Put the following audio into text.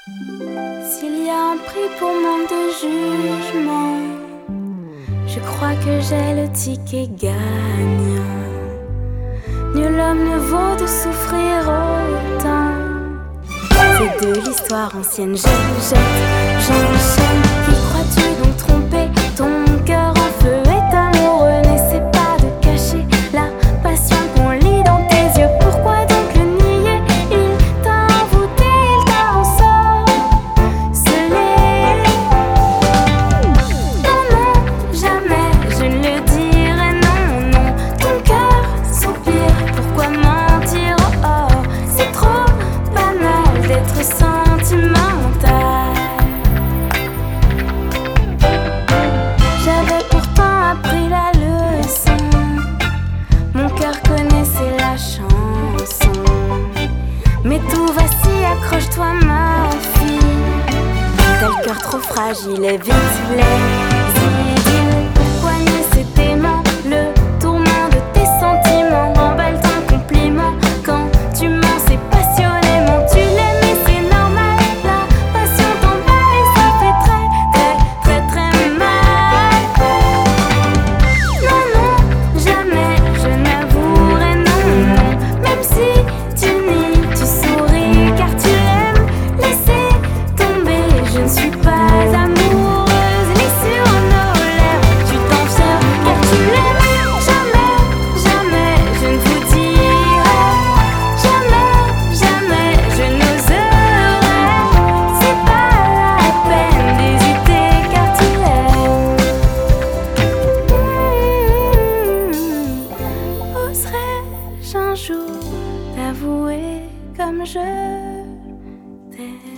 S'il y a un prix pour manque de jugement, je crois que j'ai le ticket gagnant. Nul homme ne vaut de souffrir autant. C'est de l'histoire ancienne, j'enchaîne. Qui crois-tu donc tromper? Ton cœur en feu est amoureux, n'essaie pas de cacher la passion qu'on lit dans tes yeux. Pourquoi donc le nier? Il t'a envoûté, il t'a ensorcelé. Non, non, jamais je ne le dirai, non, non. Ton cœur soupire, pourquoi mentir? Oh, oh, c'est trop banal d'être sentimental. J'avais pourtant appris la leçon, mon cœur connaissait la chanson. Mais tout va si, accroche-toi ma fille. T'as le cœur trop fragile et vite les idylles. Pourquoi nier cet aimant, le tourment de tes sentiments? Emballe ton compliment quand tu mens, c'est passionnément. Tu l'aimes et c'est normal, la passion t'emballe et ça fait très, très, très, très mal. Non, non, jamais je n'avouerai non, non. Même si tu nies, tu souris car tu l'aimes. Laissez tomber, je ne suis pas amoureuse. Lis sur nos lèvres, tu t'en fiers car tu l'aimes. Jamais, jamais je ne vous dirai. Jamais, jamais je n'oserai. C'est pas la peine d'hésiter car tu l'aimes. Oserais-je un jour t'avouer comme je t'aime?